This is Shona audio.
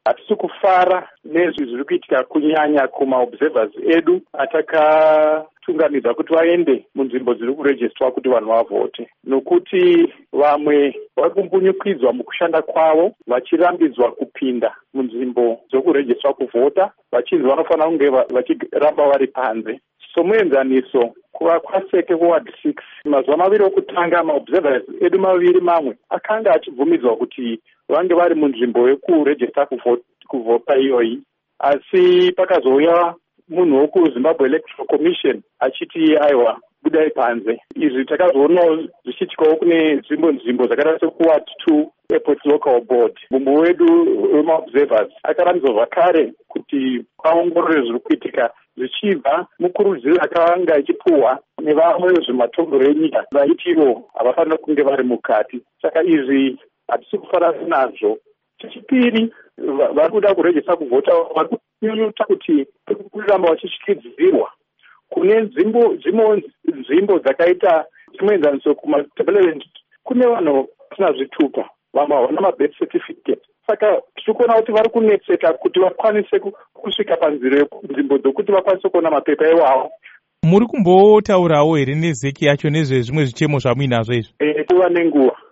hatisi kufara nezvi zviri kuitika kunyanya kumaobservers edu atakatungamidza kuti vaende munzvimbo dziri kurejistwa kuti vanhu vavhote, nokuti vamwe vari kumbunyukidzwa mukushanda kwavo vachirambidzwa kupinda munzvimbo dzokurejistwa kuvhota vachinzi vanofanira kunge vachiramba vari panze. Somuenzaniso, kuva kwaSeke kuward 6 mazuva maviri okutanga maobservers edu maviri mamwe akanga achibvumidzwa kuti vange vari munzvimbo yekurejista kuvhota iyoyi, asi pakazouya munhu wekuZimbabwe Electoral Commission achiti aiwa budai panze. Izvi takazoonawo zvichiitikawo kune nzvimbo dzakaita sekuward 2 Airport Local Board. Mumwe wedu wemaobservers akarambidzwa zvakare kuti aongorore zviri kuitika zvichibva mukurudziro akanga ichipuhwa nevamwe vezvematongo enyika vaitivo havafanira kunge vari mukati. Saka izvi hatisi kufara nazvo. Chechipiri, vari kuda kurejista kuvhota vari kunyunyuta kuti kuramba vachityidzirwa kune nzvimbo dzakaita chimoenzaniso kumadevelopment kune vanhu vasina zvitupa, vamwe havana mabirth certificate. Saka tiri kuona kuti vari kunetseka kuti vakwanise kusvika panzvimbo dzokuti vakwanise kuona mapepa iwawo. Muri kumbotaurawo here nezeki yacho nezvezvimwe zvichemo zvamuinazvo izvi? Kuva nenguva.